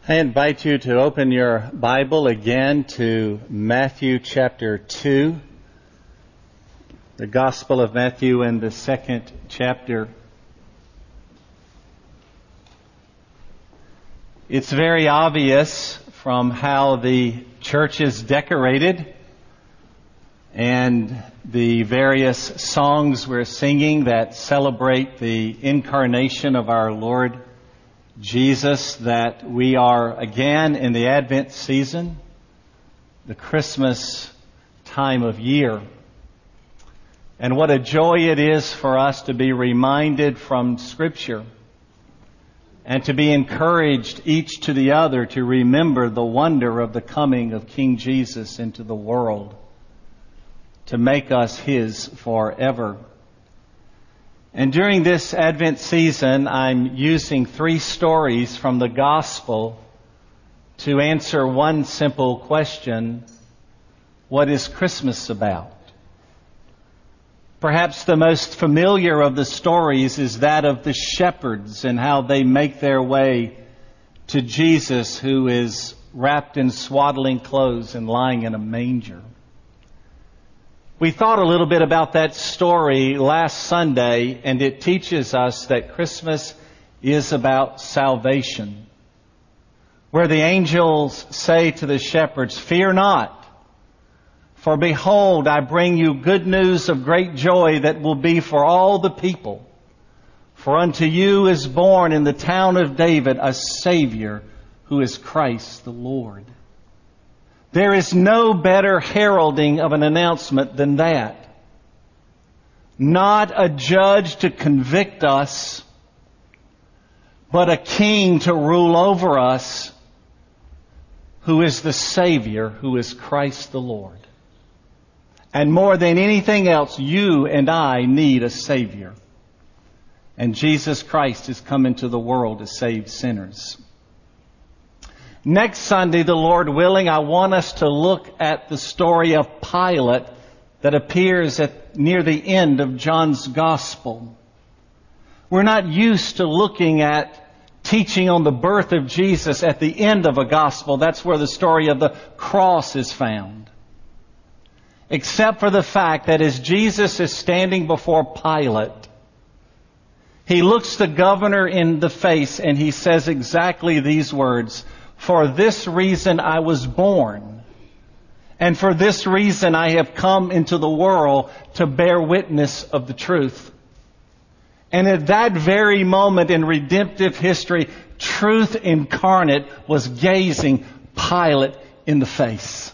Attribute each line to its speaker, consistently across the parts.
Speaker 1: I invite you to open your Bible again to Matthew chapter 2, the Gospel of Matthew in the second chapter. It's very obvious from how the church is decorated and the various songs we're singing that celebrate the incarnation of our Lord Jesus, that we are again in the Advent season, the Christmas time of year. And what a joy it is for us to be reminded from Scripture and to be encouraged each to the other to remember the wonder of the coming of King Jesus into the world to make us His forever. And during this Advent season, I'm using 3 stories from the Gospel to answer one simple question: what is Christmas about? Perhaps the most familiar of the stories is that of the shepherds and how they make their way to Jesus, who is wrapped in swaddling clothes and lying in a manger. We thought a little bit about that story last Sunday, and it teaches us that Christmas is about salvation, where the angels say to the shepherds, "Fear not, for behold, I bring you good news of great joy that will be for all the people. For unto you is born in the town of David a Savior, who is Christ the Lord." There is no better heralding of an announcement than that. Not a judge to convict us, but a king to rule over us, who is the Savior, who is Christ the Lord. And more than anything else, you and I need a Savior. And Jesus Christ has come into the world to save sinners. Next Sunday, the Lord willing, I want us to look at the story of Pilate that appears near the end of John's Gospel. We're not used to looking at teaching on the birth of Jesus at the end of a Gospel. That's where the story of the cross is found. Except for the fact that as Jesus is standing before Pilate, he looks the governor in the face and he says exactly these words: "For this reason I was born, and for this reason I have come into the world to bear witness of the truth." And at that very moment in redemptive history, truth incarnate was gazing Pilate in the face.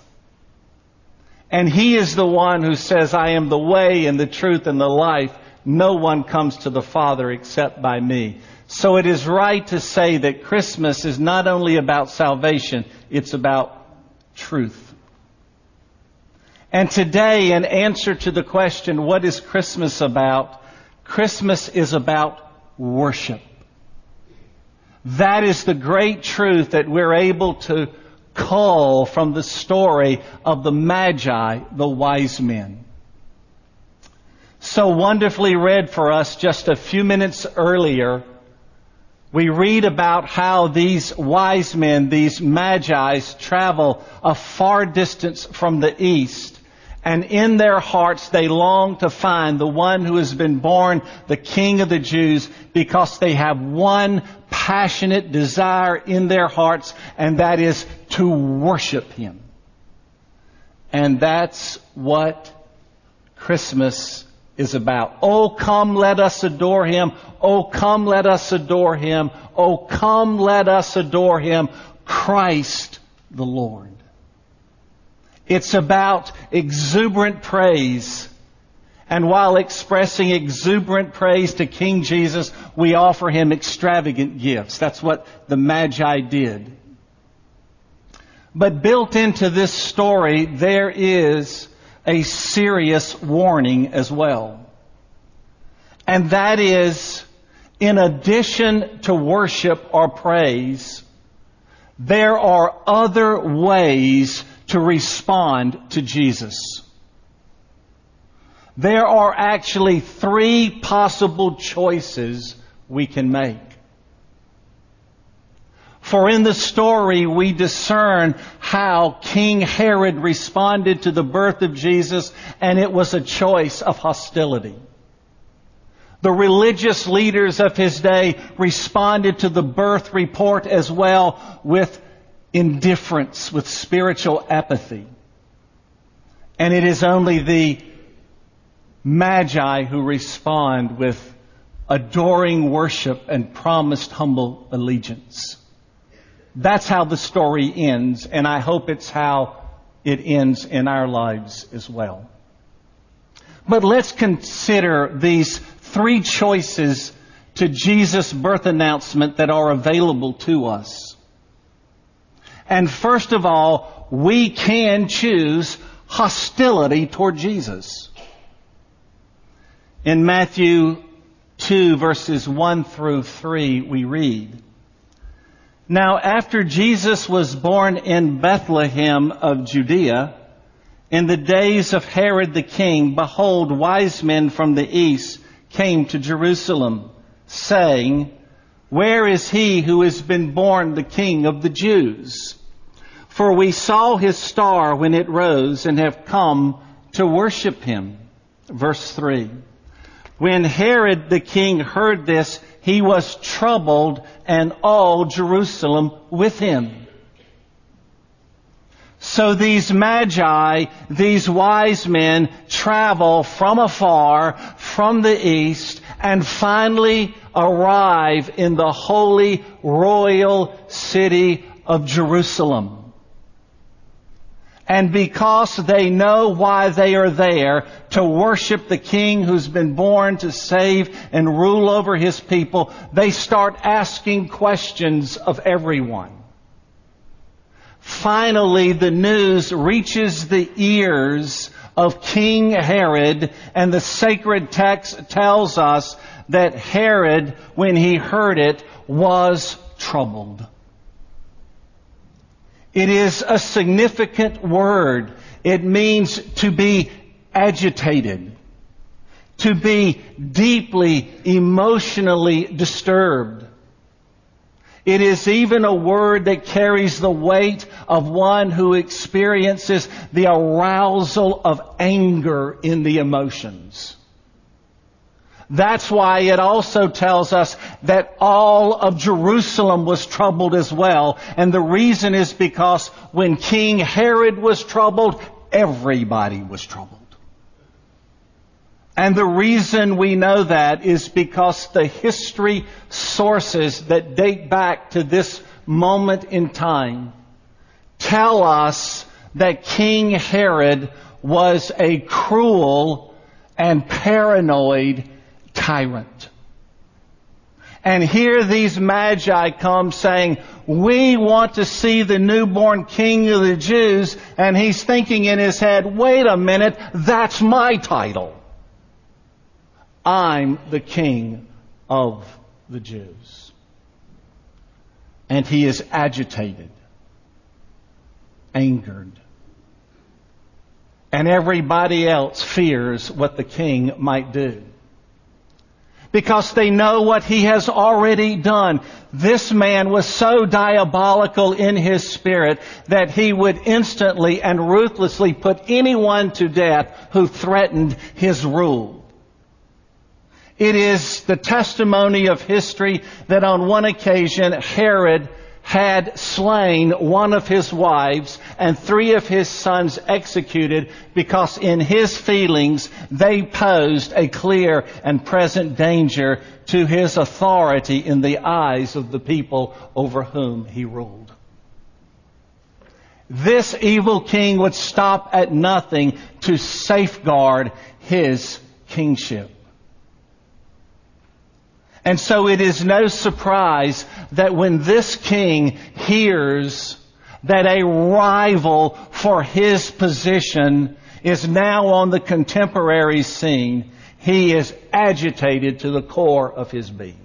Speaker 1: And he is the one who says, "I am the way and the truth and the life. No one comes to the Father except by me." So it is right to say that Christmas is not only about salvation, it's about truth. And today, in answer to the question, what is Christmas about? Christmas is about worship. That is the great truth that we're able to cull from the story of the Magi, the wise men. So wonderfully read for us just a few minutes earlier, we read about how these wise men, these Magi's, travel a far distance from the east. And in their hearts they long to find the one who has been born, the King of the Jews, because they have one passionate desire in their hearts, and that is to worship Him. And that's what Christmas is about. Oh, come, let us adore Him. Oh, come, let us adore Him. Oh, come, let us adore Him, Christ the Lord. It's about exuberant praise. And while expressing exuberant praise to King Jesus, we offer Him extravagant gifts. That's what the Magi did. But built into this story, there is a serious warning as well. And that is, in addition to worship or praise, there are other ways to respond to Jesus. There are actually 3 possible choices we can make. For in the story we discern how King Herod responded to the birth of Jesus, and it was a choice of hostility. The religious leaders of his day responded to the birth report as well with indifference, with spiritual apathy. And it is only the Magi who respond with adoring worship and promised humble allegiance. That's how the story ends, and I hope it's how it ends in our lives as well. But let's consider these three choices to Jesus' birth announcement that are available to us. And first of all, we can choose hostility toward Jesus. In Matthew 2, verses 1 through 3, we read, "Now after Jesus was born in Bethlehem of Judea, in the days of Herod the king, behold, wise men from the east came to Jerusalem, saying, 'Where is he who has been born the King of the Jews? For we saw his star when it rose and have come to worship him.'" Verse 3. "When Herod the king heard this, he was troubled, and all Jerusalem with him." So these Magi, these wise men, travel from afar, from the east, and finally arrive in the holy royal city of Jerusalem. And because they know why they are there, to worship the King who's been born to save and rule over His people, they start asking questions of everyone. Finally, the news reaches the ears of King Herod, and the sacred text tells us that Herod, when he heard it, was troubled. It is a significant word. It means to be agitated, to be deeply emotionally disturbed. It is even a word that carries the weight of one who experiences the arousal of anger in the emotions. That's why it also tells us that all of Jerusalem was troubled as well. And the reason is because when King Herod was troubled, everybody was troubled. And the reason we know that is because the history sources that date back to this moment in time tell us that King Herod was a cruel and paranoid tyrant. And here these Magi come saying, "We want to see the newborn King of the Jews," and he's thinking in his head, "Wait a minute, that's my title. I'm the King of the Jews." And he is agitated, angered. And everybody else fears what the king might do, because they know what he has already done. This man was so diabolical in his spirit that he would instantly and ruthlessly put anyone to death who threatened his rule. It is the testimony of history that on one occasion Herod had slain one of his wives and 3 of his sons executed because in his feelings they posed a clear and present danger to his authority in the eyes of the people over whom he ruled. This evil king would stop at nothing to safeguard his kingship. And so it is no surprise that when this king hears that a rival for his position is now on the contemporary scene, he is agitated to the core of his being.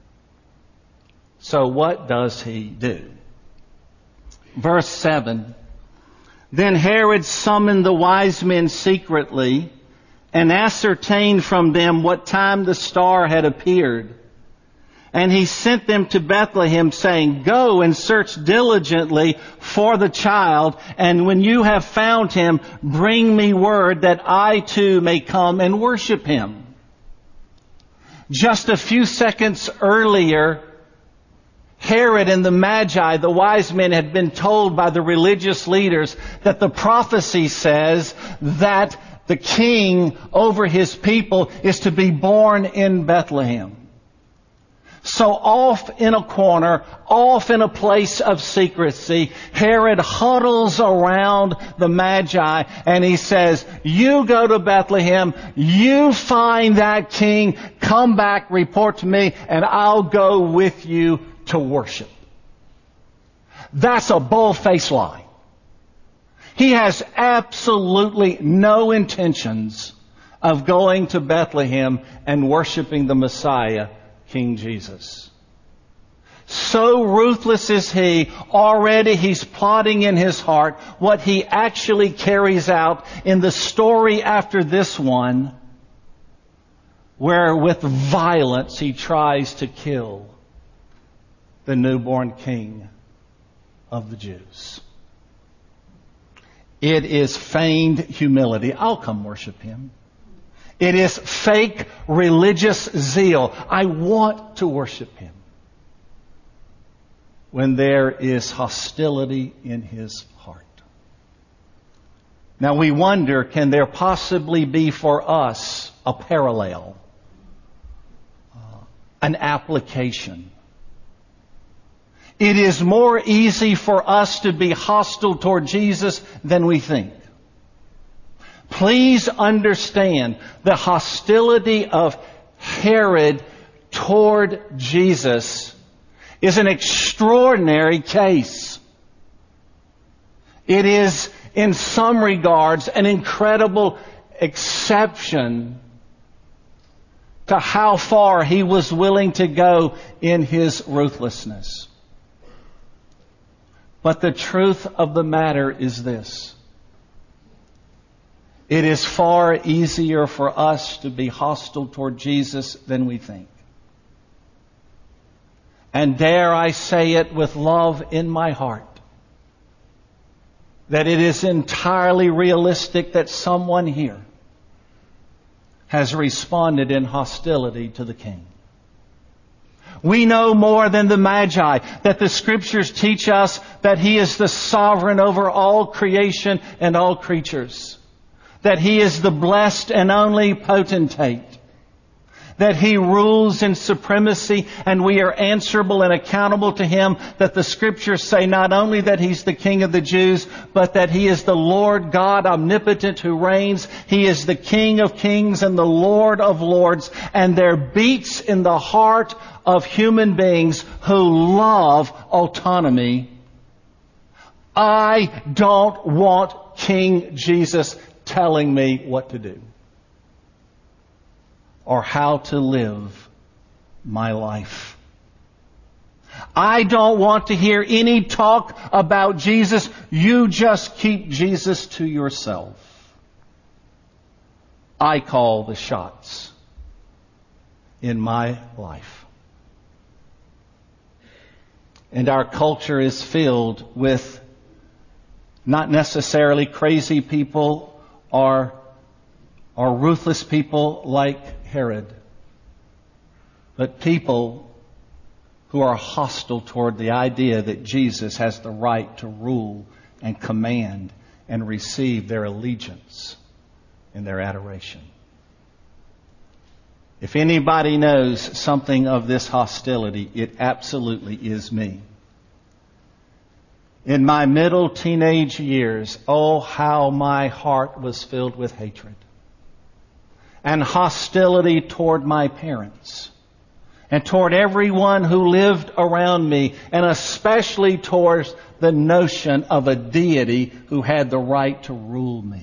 Speaker 1: So what does he do? Verse 7, "Then Herod summoned the wise men secretly and ascertained from them what time the star had appeared. And he sent them to Bethlehem, saying, "Go and search diligently for the child, and when you have found him, bring me word that I too may come and worship him." Just a few seconds earlier, Herod and the Magi, the wise men, had been told by the religious leaders that the prophecy says that the king over his people is to be born in Bethlehem. So off in a corner, off in a place of secrecy, Herod huddles around the Magi and he says, "You go to Bethlehem, you find that king, come back, report to me, and I'll go with you to worship." That's a bold-faced lie. He has absolutely no intentions of going to Bethlehem and worshiping the Messiah, King Jesus. So ruthless is he, already he's plotting in his heart what he actually carries out in the story after this one, where with violence he tries to kill the newborn king of the Jews. It is feigned humility. I'll come worship him. It is fake religious zeal. I want to worship him. When there is hostility in his heart. Now we wonder, can there possibly be for us a parallel, an application? It is more easy for us to be hostile toward Jesus than we think. Please understand the hostility of Herod toward Jesus is an extraordinary case. It is, in some regards, an incredible exception to how far he was willing to go in his ruthlessness. But the truth of the matter is this. It is far easier for us to be hostile toward Jesus than we think. And dare I say it with love in my heart, that it is entirely realistic that someone here has responded in hostility to the King. We know more than the Magi that the Scriptures teach us that He is the sovereign over all creation and all creatures. That He is the blessed and only potentate. That He rules in supremacy and we are answerable and accountable to Him. That the Scriptures say not only that He's the King of the Jews, but that He is the Lord God omnipotent who reigns. He is the King of kings and the Lord of lords. And there beats in the heart of human beings who love autonomy. I don't want King Jesus telling me what to do or how to live my life. I don't want to hear any talk about Jesus. You just keep Jesus to yourself. I call the shots in my life. And our culture is filled with not necessarily crazy people or ruthless people like Herod, but people who are hostile toward the idea that Jesus has the right to rule and command and receive their allegiance and their adoration. If anybody knows something of this hostility, it absolutely is me. In my middle teenage years, oh, how my heart was filled with hatred and hostility toward my parents and toward everyone who lived around me, and especially towards the notion of a deity who had the right to rule me.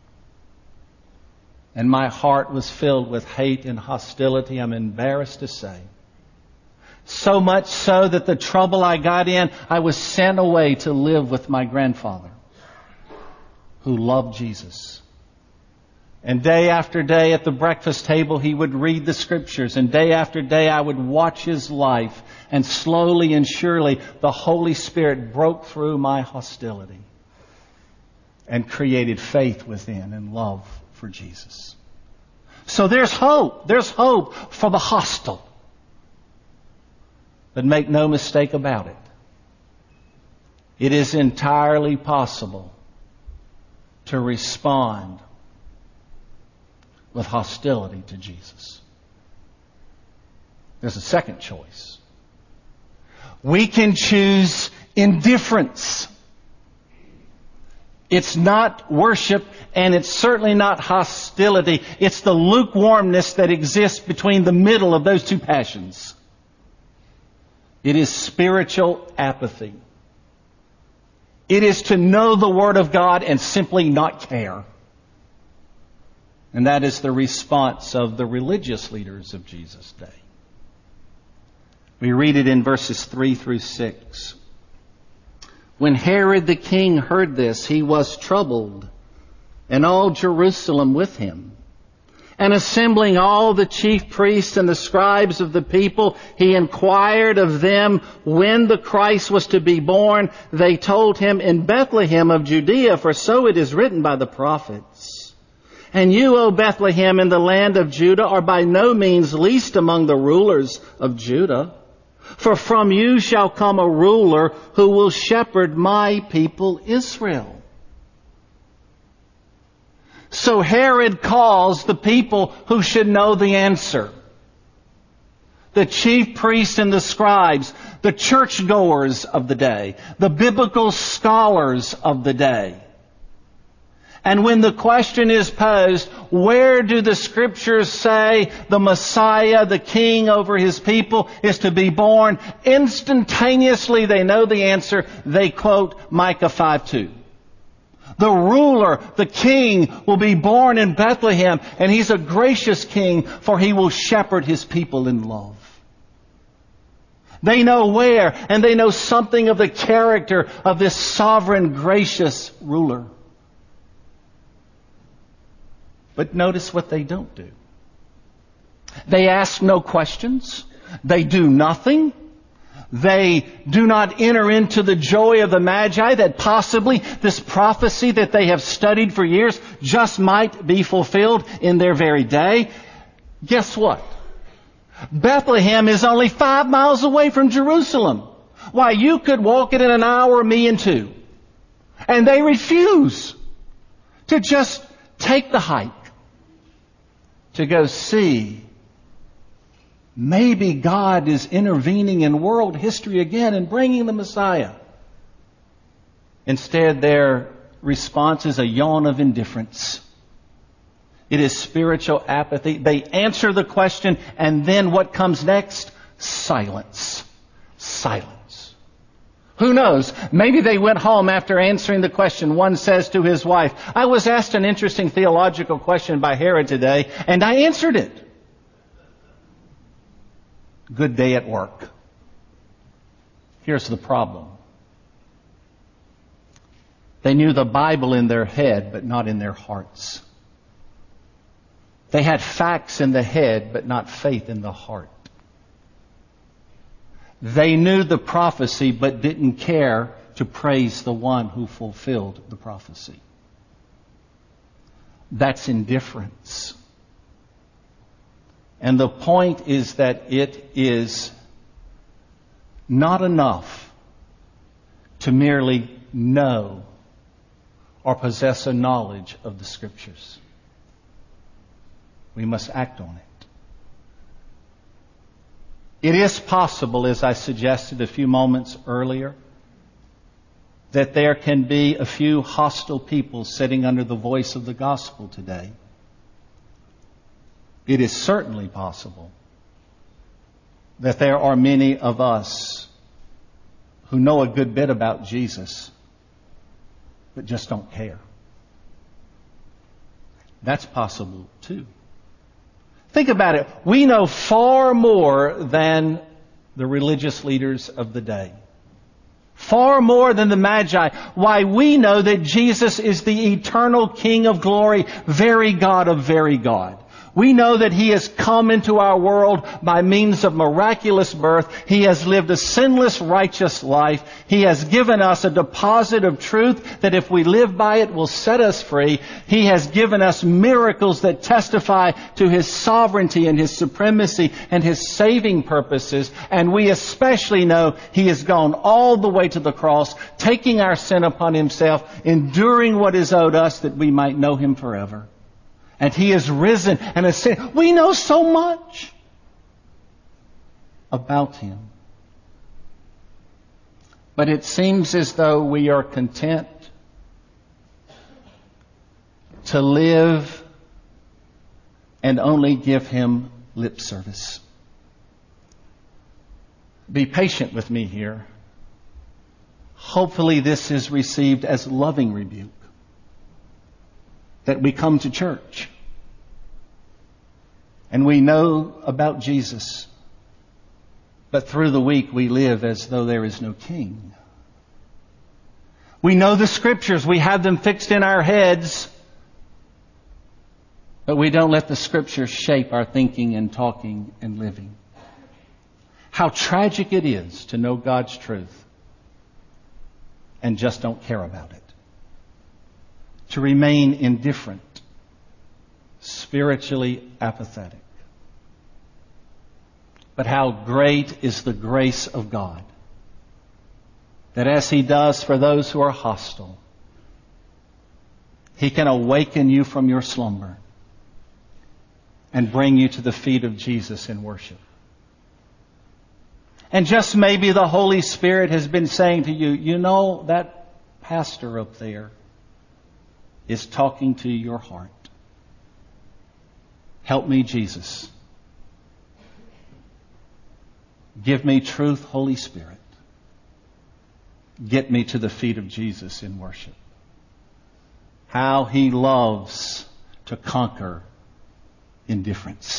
Speaker 1: And my heart was filled with hate and hostility, I'm embarrassed to say. So much so that the trouble I got in, I was sent away to live with my grandfather, who loved Jesus And day after day at the breakfast table, he would read the Scriptures. And day after day, I would watch his life. And slowly and surely, the Holy Spirit broke through my hostility and created faith within and love for Jesus. So there's hope. There's hope for the hostile. But make no mistake about it. It is entirely possible to respond with hostility to Jesus. There's a second choice. We can choose indifference. It's not worship, and it's certainly not hostility. It's the lukewarmness that exists between the middle of those two passions. It is spiritual apathy. It is to know the Word of God and simply not care. And that is the response of the religious leaders of Jesus' day. We read it in verses 3 through 6. When Herod the king heard this, he was troubled, and all Jerusalem with him. And assembling all the chief priests and the scribes of the people, he inquired of them when the Christ was to be born. They told him, in Bethlehem of Judea, for so it is written by the prophets. And you, O Bethlehem, in the land of Judah, are by no means least among the rulers of Judah. For from you shall come a ruler who will shepherd my people Israel. So Herod calls the people who should know the answer. The chief priests and the scribes, the churchgoers of the day, the biblical scholars of the day. And when the question is posed, where do the Scriptures say the Messiah, the King over His people, is to be born? Instantaneously they know the answer. They quote Micah 5:2. The ruler, the King, will be born in Bethlehem, and He's a gracious King, for He will shepherd His people in love. They know where, and they know something of the character of this sovereign, gracious ruler. But notice what they don't do. They ask no questions. They do nothing. They do not enter into the joy of the Magi that possibly this prophecy that they have studied for years just might be fulfilled in their very day. Guess what? Bethlehem is only 5 miles away from Jerusalem. Why, you could walk it in an hour, me in 2. And they refuse to just take the hike to go see. Maybe God is intervening in world history again and bringing the Messiah. Instead, their response is a yawn of indifference. It is spiritual apathy. They answer the question, and then what comes next? Silence. Silence. Who knows? Maybe they went home after answering the question. One says to his wife, I was asked an interesting theological question by Herod today, and I answered it. Good day at work. Here's the problem. They knew the Bible in their head, but not in their hearts. They had facts in the head, but not faith in the heart. They knew the prophecy, but didn't care to praise the one who fulfilled the prophecy. That's indifference. And the point is that it is not enough to merely know or possess a knowledge of the Scriptures. We must act on it. It is possible, as I suggested a few moments earlier, that there can be a few hostile people sitting under the voice of the gospel today. It is certainly possible that there are many of us who know a good bit about Jesus, but just don't care. That's possible too. Think about it. We know far more than the religious leaders of the day. Far more than the Magi. Why, we know that Jesus is the eternal King of glory, very God of very God. We know that He has come into our world by means of miraculous birth. He has lived a sinless, righteous life. He has given us a deposit of truth that if we live by it will set us free. He has given us miracles that testify to His sovereignty and His supremacy and His saving purposes. And we especially know He has gone all the way to the cross, taking our sin upon Himself, enduring what is owed us that we might know Him forever. And He is risen and ascended. We know so much about Him. But it seems as though we are content to live and only give Him lip service. Be patient with me here. Hopefully this is received as loving rebuke. That we come to church and we know about Jesus, but through the week we live as though there is no King. We know the Scriptures, we have them fixed in our heads, but we don't let the Scriptures shape our thinking and talking and living. How tragic it is to know God's truth and just don't care about it. To remain indifferent, spiritually apathetic. But how great is the grace of God, that as He does for those who are hostile, He can awaken you from your slumber and bring you to the feet of Jesus in worship. And just maybe the Holy Spirit has been saying to you, you know, that pastor up there is talking to your heart. Help me, Jesus. Give me truth, Holy Spirit. Get me to the feet of Jesus in worship. How He loves to conquer indifference.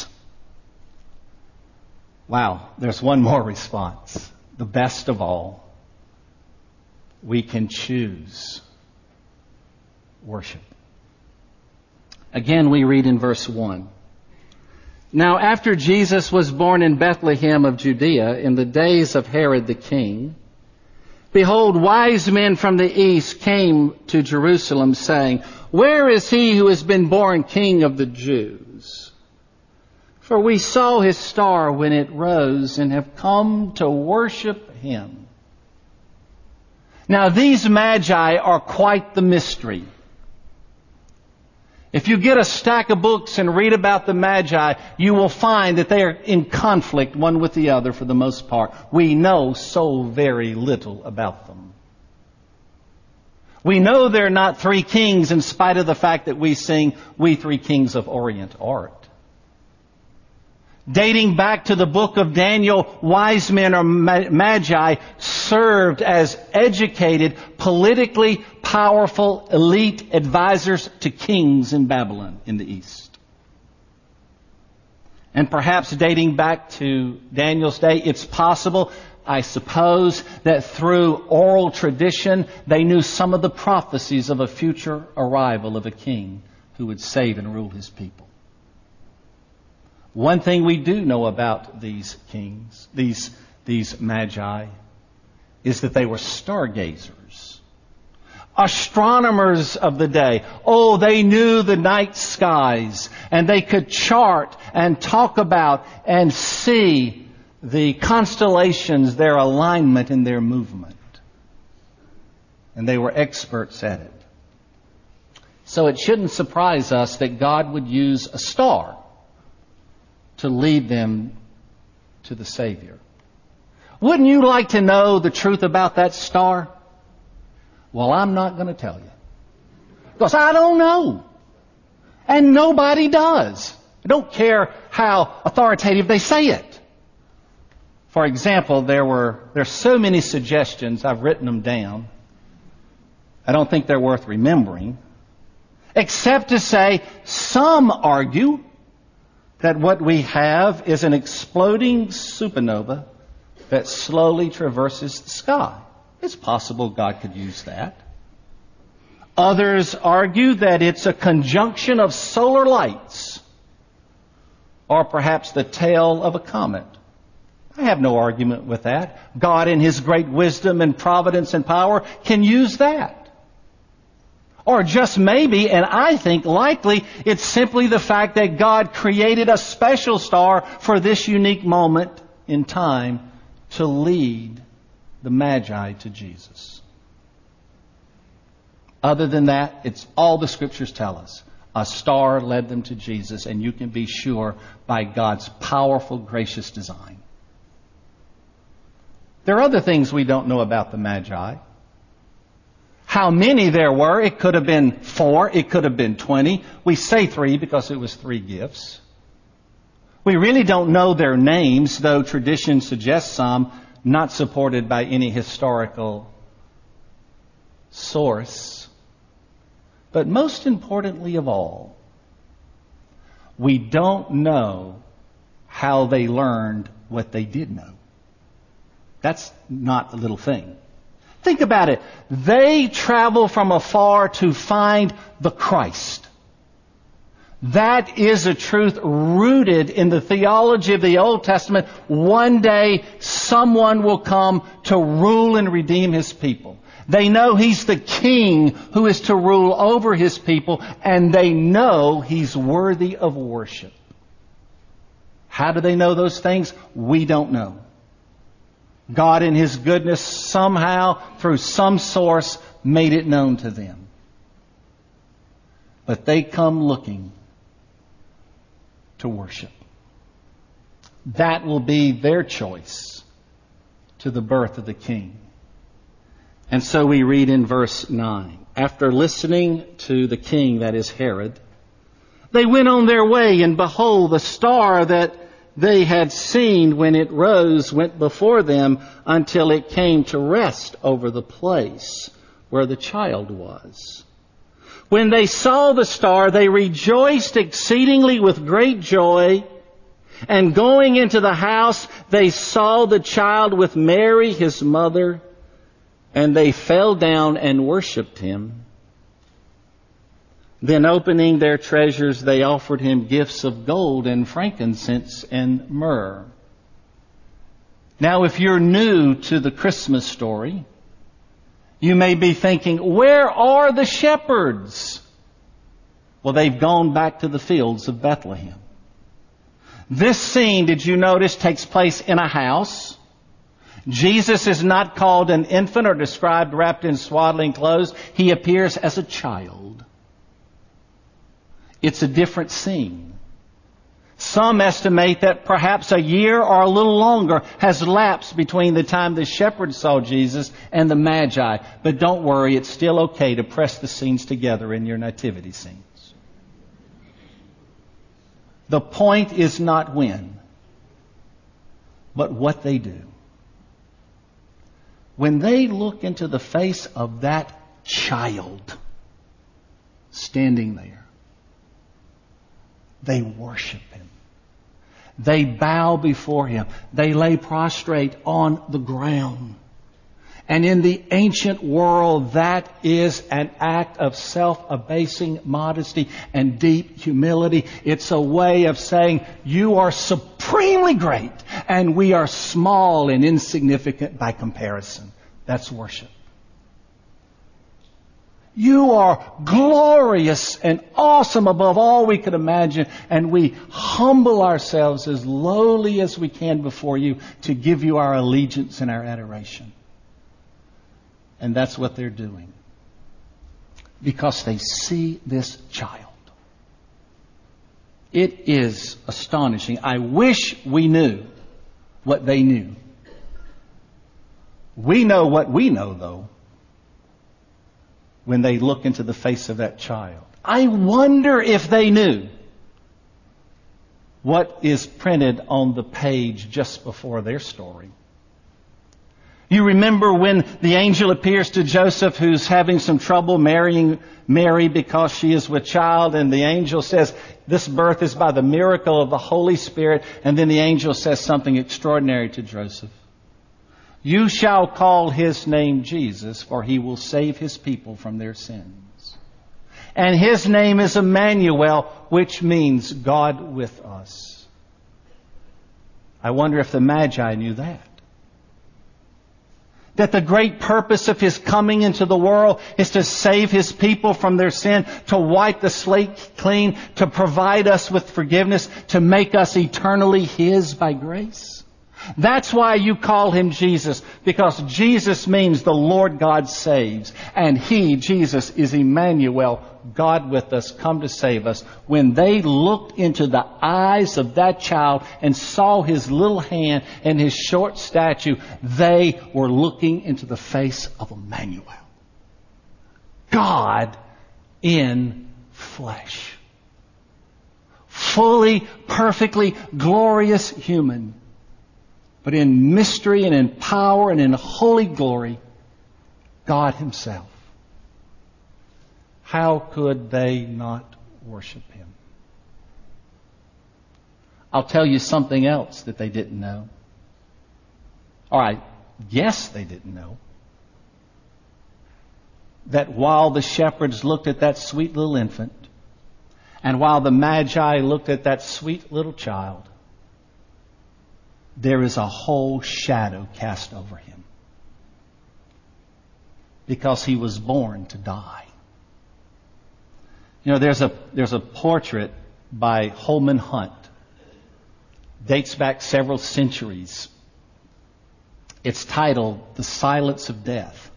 Speaker 1: Wow, there's one more response. The best of all. We can choose worship. Again, we read in verse 1. Now, after Jesus was born in Bethlehem of Judea in the days of Herod the king, behold, wise men from the east came to Jerusalem, saying, Where is He who has been born King of the Jews? For we saw His star when it rose and have come to worship Him. Now, these magi are quite the mystery. If you get a stack of books and read about the Magi, you will find that they are in conflict one with the other for the most part. We know so very little about them. We know they're not three kings in spite of the fact that we sing, We Three Kings of Orient Art. Dating back to the book of Daniel, wise men or magi served as educated, politically powerful, elite advisors to kings in Babylon in the east. And perhaps dating back to Daniel's day, it's possible, I suppose, that through oral tradition, they knew some of the prophecies of a future arrival of a king who would save and rule his people. One thing we do know about these kings, these magi, is that they were stargazers. Astronomers of the day. Oh, they knew the night skies, and they could chart and talk about and see the constellations, their alignment and their movement. And they were experts at it. So it shouldn't surprise us that God would use a star to lead them to the Savior. Wouldn't you like to know the truth about that star? Well, I'm not going to tell you. Because I don't know. And nobody does. I don't care how authoritative they say it. For example, there's so many suggestions, I've written them down. I don't think they're worth remembering. Except to say, some argue that what we have is an exploding supernova that slowly traverses the sky. It's possible God could use that. Others argue that it's a conjunction of solar lights, or perhaps the tail of a comet. I have no argument with that. God in His great wisdom and providence and power can use that. Or just maybe, and I think likely, it's simply the fact that God created a special star for this unique moment in time to lead the Magi to Jesus. Other than that, it's all the Scriptures tell us. A star led them to Jesus, and you can be sure by God's powerful, gracious design. There are other things we don't know about the Magi. How many there were, it could have been 4, it could have been 20. We say 3 because it was 3 gifts. We really don't know their names, though tradition suggests some, not supported by any historical source. But most importantly of all, we don't know how they learned what they did know. That's not a little thing. Think about it. They travel from afar to find the Christ. That is a truth rooted in the theology of the Old Testament. One day, someone will come to rule and redeem His people. They know He's the King who is to rule over His people, and they know He's worthy of worship. How do they know those things? We don't know. God in His goodness somehow, through some source, made it known to them. But they come looking to worship. That will be their choice to the birth of the King. And so we read in verse 9, after listening to the king, that is Herod, they went on their way, and behold, the star that they had seen when it rose went before them until it came to rest over the place where the child was. When they saw the star, they rejoiced exceedingly with great joy. And going into the house, they saw the child with Mary, His mother, and they fell down and worshipped Him. Then opening their treasures, they offered Him gifts of gold and frankincense and myrrh. Now, if you're new to the Christmas story, you may be thinking, where are the shepherds? Well, they've gone back to the fields of Bethlehem. This scene, did you notice, takes place in a house. Jesus is not called an infant or described wrapped in swaddling clothes. He appears as a child. It's a different scene. Some estimate that perhaps a year or a little longer has lapsed between the time the shepherds saw Jesus and the Magi. But don't worry, it's still okay to press the scenes together in your nativity scenes. The point is not when, but what they do. When they look into the face of that child standing there, they worship Him. They bow before Him. They lay prostrate on the ground. And in the ancient world, that is an act of self-abasing modesty and deep humility. It's a way of saying, you are supremely great, and we are small and insignificant by comparison. That's worship. You are glorious and awesome above all we could imagine, and we humble ourselves as lowly as we can before you to give you our allegiance and our adoration. And that's what they're doing. Because they see this child. It is astonishing. I wish we knew what they knew. We know what we know, though, when they look into the face of that child. I wonder if they knew what is printed on the page just before their story. You remember when the angel appears to Joseph, who's having some trouble marrying Mary because she is with child, and the angel says, this birth is by the miracle of the Holy Spirit, and then the angel says something extraordinary to Joseph. You shall call his name Jesus, for he will save his people from their sins. And his name is Emmanuel, which means God with us. I wonder if the Magi knew that. That the great purpose of his coming into the world is to save his people from their sin, to wipe the slate clean, to provide us with forgiveness, to make us eternally his by grace. That's why you call him Jesus, because Jesus means the Lord God saves. And he, Jesus, is Emmanuel, God with us, come to save us. When they looked into the eyes of that child and saw his little hand and his short stature, they were looking into the face of Emmanuel. God in flesh. Fully, perfectly, glorious human. But in mystery and in power and in holy glory, God himself. How could they not worship him? I'll tell you something else that they didn't know. Or I guess they didn't know. That while the shepherds looked at that sweet little infant, and while the Magi looked at that sweet little child, there is a whole shadow cast over him. Because he was born to die. You know, there's a portrait by Holman Hunt. Dates back several centuries. It's titled The Silence of Death.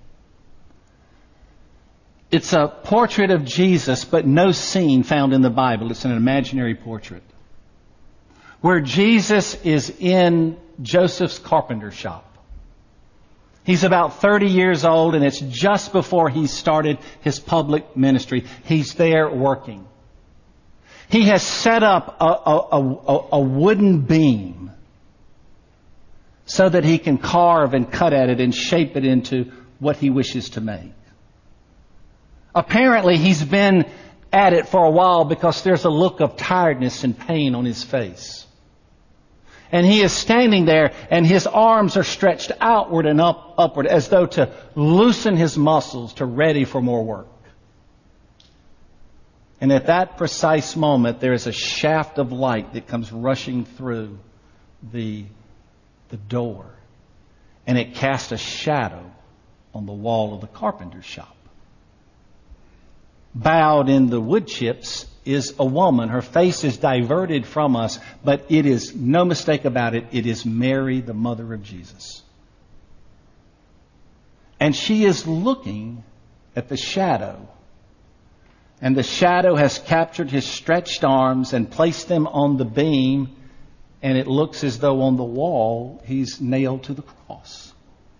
Speaker 1: It's a portrait of Jesus, but no scene found in the Bible. It's an imaginary portrait. Where Jesus is in Joseph's carpenter shop. He's about 30 years old, and it's just before he started his public ministry. He's there working. He has set up a wooden beam so that he can carve and cut at it and shape it into what he wishes to make. Apparently, he's been at it for a while because there's a look of tiredness and pain on his face. And he is standing there, and his arms are stretched outward and upward as though to loosen his muscles to ready for more work. And at that precise moment, there is a shaft of light that comes rushing through the door. And it casts a shadow on the wall of the carpenter's shop. Bowed in the wood chips is a woman. Her face is diverted from us, but it is no mistake about it. It is Mary, the mother of Jesus. And she is looking at the shadow. And the shadow has captured his stretched arms and placed them on the beam. And it looks as though on the wall he's nailed to the cross.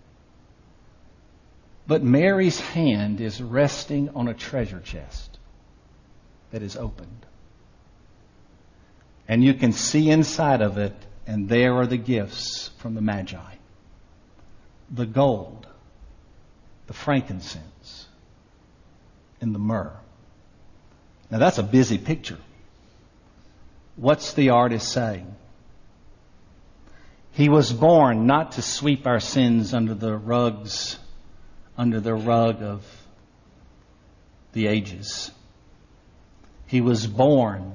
Speaker 1: But Mary's hand is resting on a treasure chest that is opened. And you can see inside of it, and there are the gifts from the Magi. The gold, the frankincense, and the myrrh. Now that's a busy picture. What's the artist saying? He was born not to sweep our sins under the rug of the ages. He was born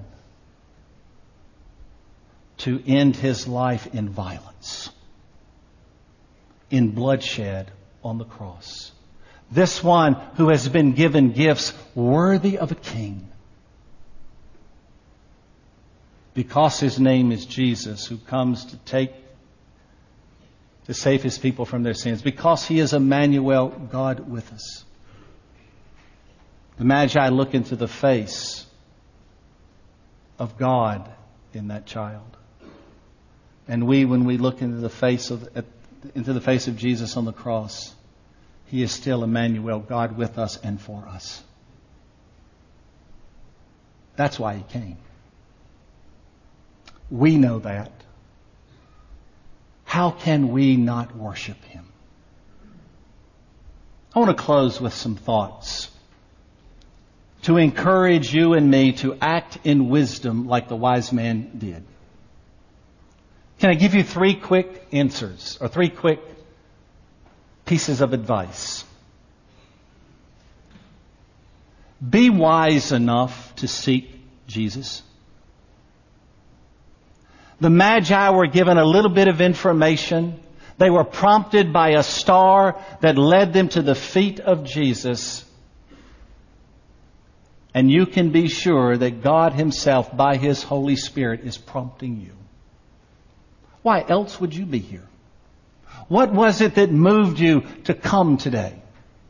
Speaker 1: to end his life in violence, in bloodshed on the cross. This one who has been given gifts worthy of a king. Because his name is Jesus, who comes to save his people from their sins. Because he is Emmanuel, God with us. The Magi look into the face of God in that child. And when we look into the face of Jesus on the cross, he is still Emmanuel, God with us and for us. That's why he came. We know that. How can we not worship him? I want to close with some thoughts to encourage you and me to act in wisdom like the wise man did. Can I give you 3 quick answers or 3 quick pieces of advice. Be wise enough to seek Jesus. The Magi were given a little bit of information. They were prompted by a star that led them to the feet of Jesus. And you can be sure that God Himself, by His Holy Spirit, is prompting you. Why else would you be here? What was it that moved you to come today?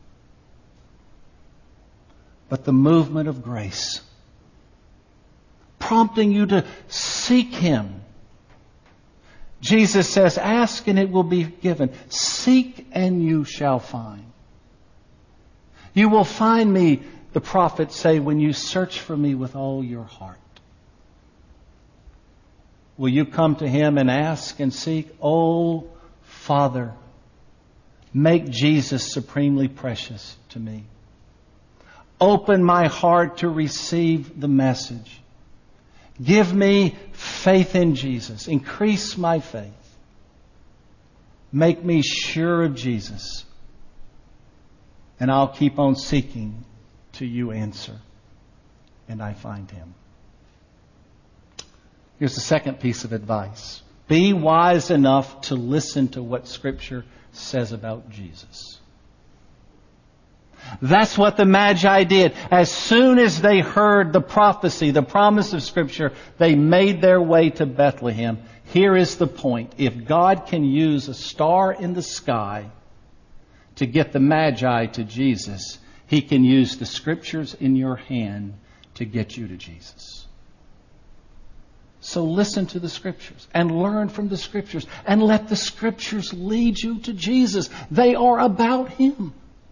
Speaker 1: But the movement of grace, prompting you to seek Him. Jesus says, ask and it will be given. Seek and you shall find. You will find me, the prophets say, when you search for me with all your heart. Will you come to Him and ask and seek? Oh, Father, make Jesus supremely precious to me. Open my heart to receive the message. Give me faith in Jesus. Increase my faith. Make me sure of Jesus. And I'll keep on seeking till you answer and I find Him. Here's the second piece of advice. Be wise enough to listen to what Scripture says about Jesus. That's what the Magi did. As soon as they heard the prophecy, the promise of Scripture, they made their way to Bethlehem. Here is the point. If God can use a star in the sky to get the Magi to Jesus, He can use the Scriptures in your hand to get you to Jesus. So listen to the Scriptures and learn from the Scriptures and let the Scriptures lead you to Jesus. They are about Him.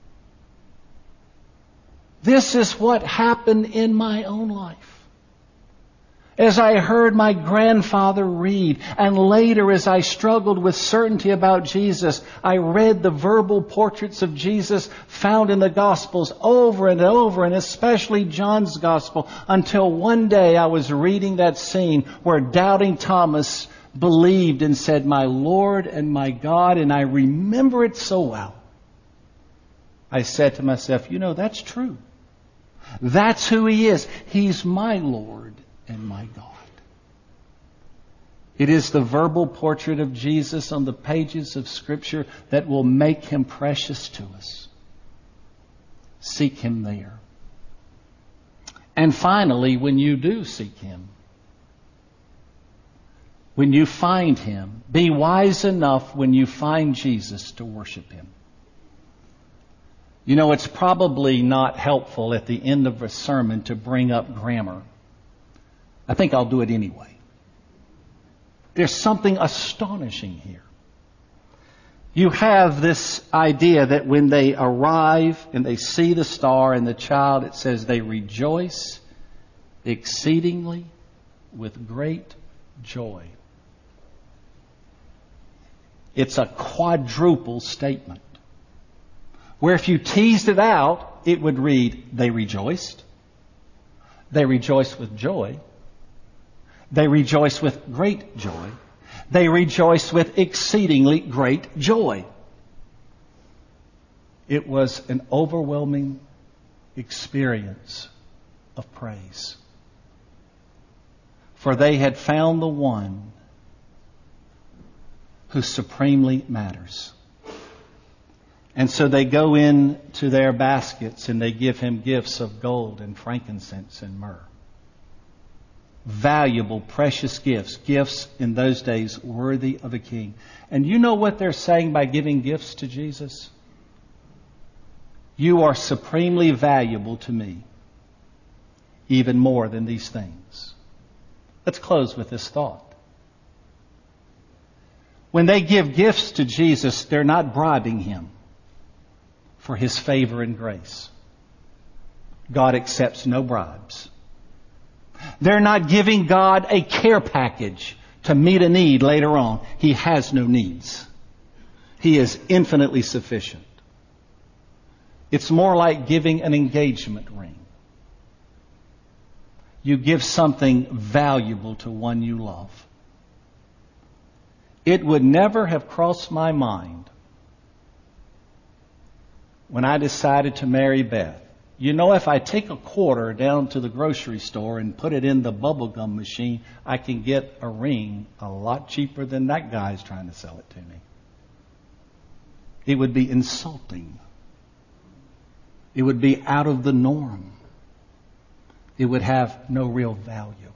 Speaker 1: This is what happened in my own life. As I heard my grandfather read, and later as I struggled with certainty about Jesus, I read the verbal portraits of Jesus found in the Gospels over and over, and especially John's Gospel, until one day I was reading that scene where doubting Thomas believed and said, "My Lord and my God," and I remember it so well. I said to myself, that's true. That's who He is. He's my Lord and my God. It is the verbal portrait of Jesus on the pages of Scripture that will make Him precious to us. Seek Him there. And finally, when you do seek Him, when you find Him, be wise enough when you find Jesus to worship Him. It's probably not helpful at the end of a sermon to bring up grammar. I think I'll do it anyway. There's something astonishing here. You have this idea that when they arrive and they see the star and the child, it says they rejoice exceedingly with great joy. It's a quadruple statement. Where if you teased it out, it would read, they rejoiced. They rejoiced with joy. They rejoiced with great joy. They rejoiced with exceedingly great joy. It was an overwhelming experience of praise. For they had found the one who supremely matters. And so they go into their baskets and they give Him gifts of gold and frankincense and myrrh. Valuable, precious gifts. Gifts in those days worthy of a king. And you know what they're saying by giving gifts to Jesus? You are supremely valuable to me, even more than these things. Let's close with this thought. When they give gifts to Jesus, they're not bribing Him for His favor and grace. God accepts no bribes. They're not giving God a care package to meet a need later on. He has no needs. He is infinitely sufficient. It's more like giving an engagement ring. You give something valuable to one you love. It would never have crossed my mind when I decided to marry Beth. You know, if I take a quarter down to the grocery store and put it in the bubblegum machine, I can get a ring a lot cheaper than that guy's trying to sell it to me. It would be insulting. It would be out of the norm. It would have no real value.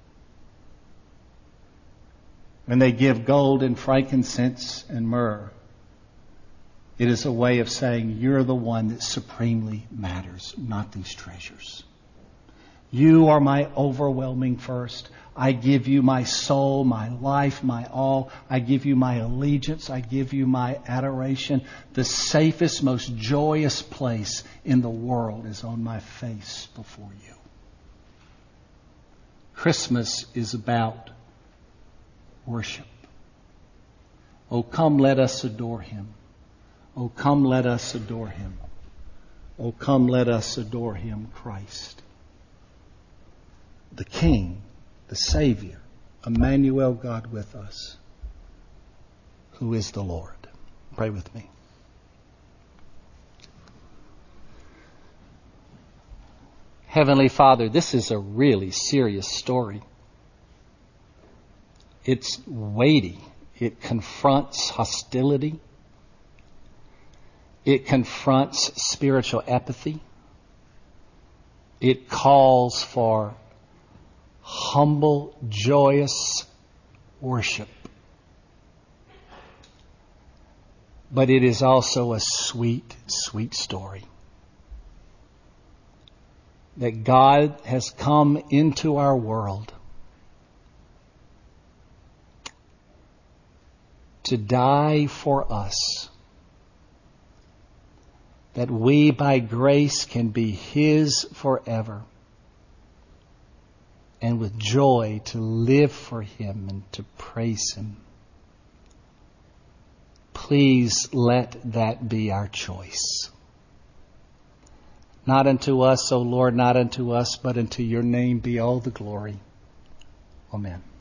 Speaker 1: When they give gold and frankincense and myrrh, it is a way of saying, you're the one that supremely matters, not these treasures. You are my overwhelming first. I give you my soul, my life, my all. I give you my allegiance. I give you my adoration. The safest, most joyous place in the world is on my face before you. Christmas is about worship. Oh, come, let us adore Him. Oh, come, let us adore Him. Oh, come, let us adore Him, Christ. The King, the Savior, Emmanuel, God with us, who is the Lord. Pray with me. Heavenly Father, this is a really serious story. It's weighty. It confronts hostility. It confronts spiritual apathy. It calls for humble, joyous worship. But it is also a sweet, sweet story. That God has come into our world to die for us, that we by grace can be His forever, and with joy to live for Him and to praise Him. Please let that be our choice. Not unto us, O Lord, not unto us, but unto your name be all the glory. Amen.